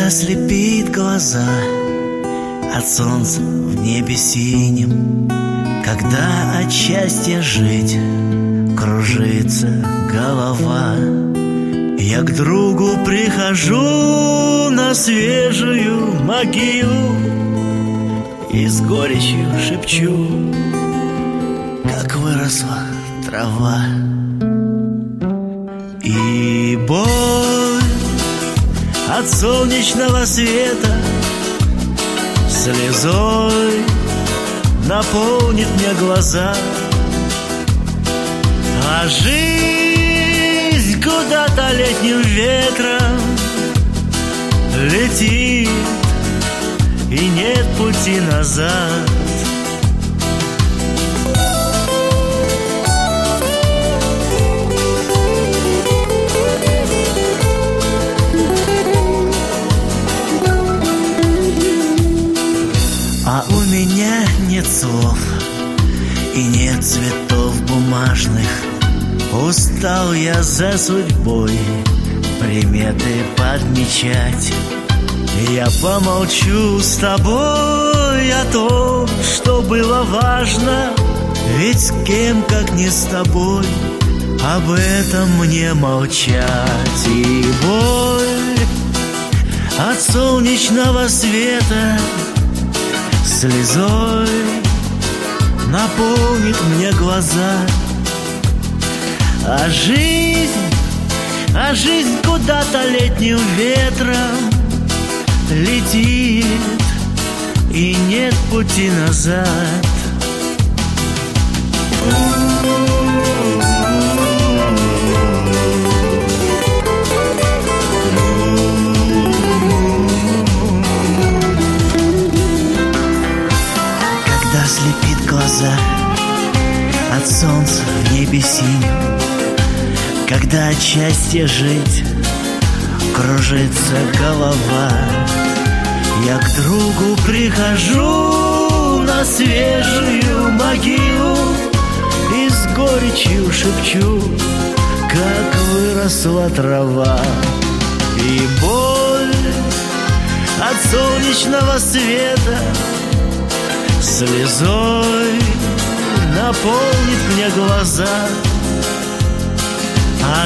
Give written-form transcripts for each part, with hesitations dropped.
слепит глаза от солнца в небе синем, когда от счастья жить кружится голова, я к другу прихожу на свежую могилу и с горечью шепчу, как выросла трава. И боль от солнечного света слезой наполнит мне глаза, а жизнь куда-то летним ветром летит, и нет пути назад. А у меня нет слов и нет цветов бумажных. Устал я за судьбой приметы подмечать. Я помолчу с тобой о том, что было важно, ведь с кем, как не с тобой, об этом мне молчать. И боль от солнечного света слезой наполнит мне глаза, а жизнь куда-то летним ветром летит, и нет пути назад. Когда слепит глаза от солнца в небе синем, когда от счастья жить кружится голова, я к другу прихожу на свежую могилу и с горечью шепчу, как выросла трава. И боль от солнечного света слезой наполнит мне глаза, а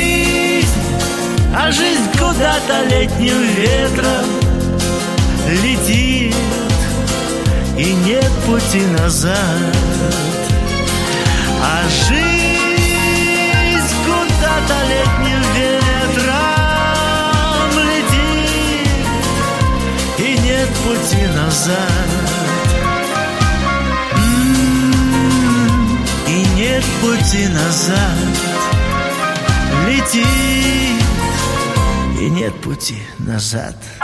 жизнь куда-то летним ветром летит, и нет пути назад. А жизнь куда-то летним ветром летит, и нет пути назад. И нет пути назад. Летит, и нет пути назад.